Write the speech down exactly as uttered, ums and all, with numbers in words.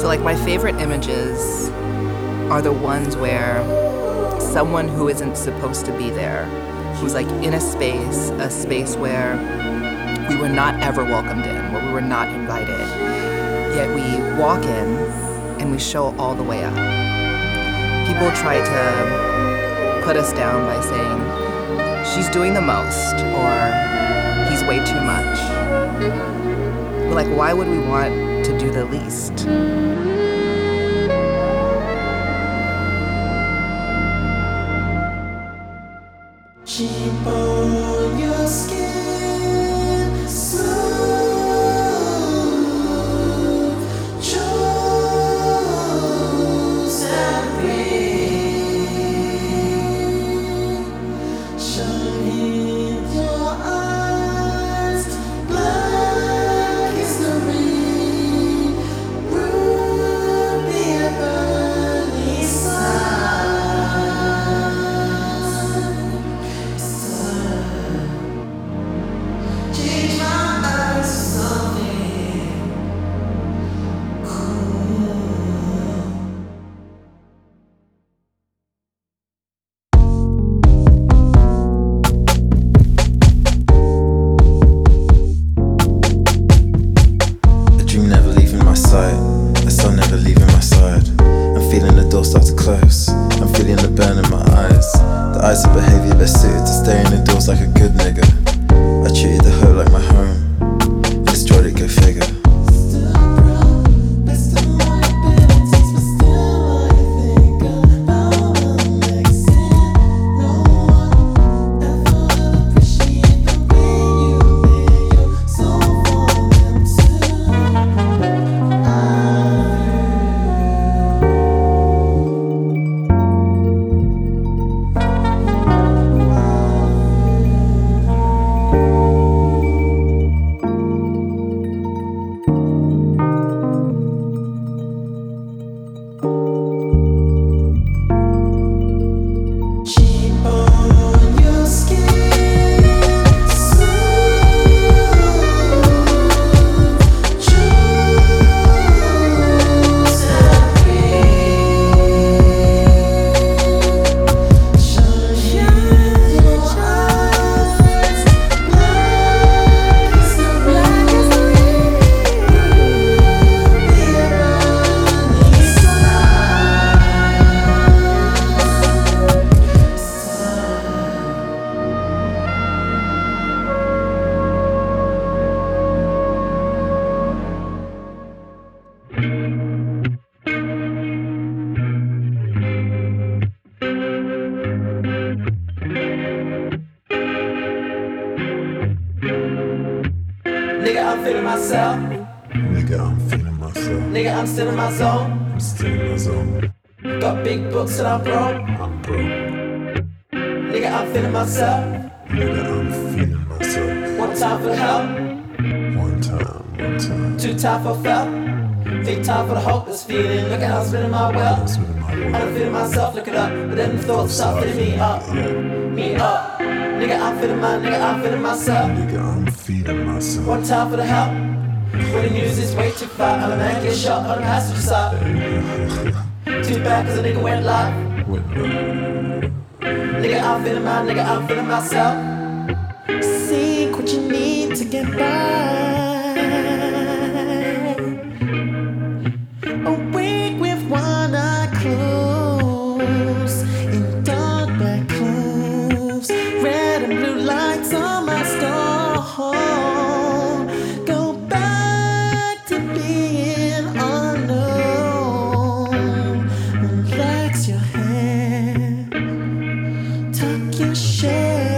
So like my favorite images are the ones where someone who isn't supposed to be there, who's like in a space, a space where we were not ever welcomed in, where we were not invited, yet we walk in and we show all the way up. People try to put us down by saying, she's doing the most, or he's way too much. But like, why would we want to do the least? Keep on your skin smooth, choose and breathe. Shine in your eyes, black is the rain, ruby a burning sun. Start to close. I'm feeling the burn in my eyes. The eyes of behavior best suited to staring indoors like a good nigga. I treated the hood like my home. I destroyed it, go figure. Nigga, I'm feeling myself. Nigga, I'm feeling myself. Nigga, I'm still in my zone. I'm still in my zone. Got big books and I'm broke. I'm broke. Nigga, I'm feeling myself. Nigga, I'm feeling myself. One time for the help. One time, one time. Two time for felt. Three time for the hope that's feeling. Look at how I'm spinning my well. I'm spinning my well. I'm feeling myself, look it up. But then the thoughts start filling me up. Me up. Nigga, I'm feeling my, nigga, I'm feeling myself. Nigga, I'm feeling myself. One time for the help. When the news is way too far, I'm a man get shot on the passenger side. Too bad cause a nigga went live. Went live. Nigga, I'm feeling my, nigga, I'm feeling myself. Seek what you need to get by. Awake with one eye closed, in dark black clothes, red and blue lights on my stove. Go back to being unknown. Relax your head, tuck your shade.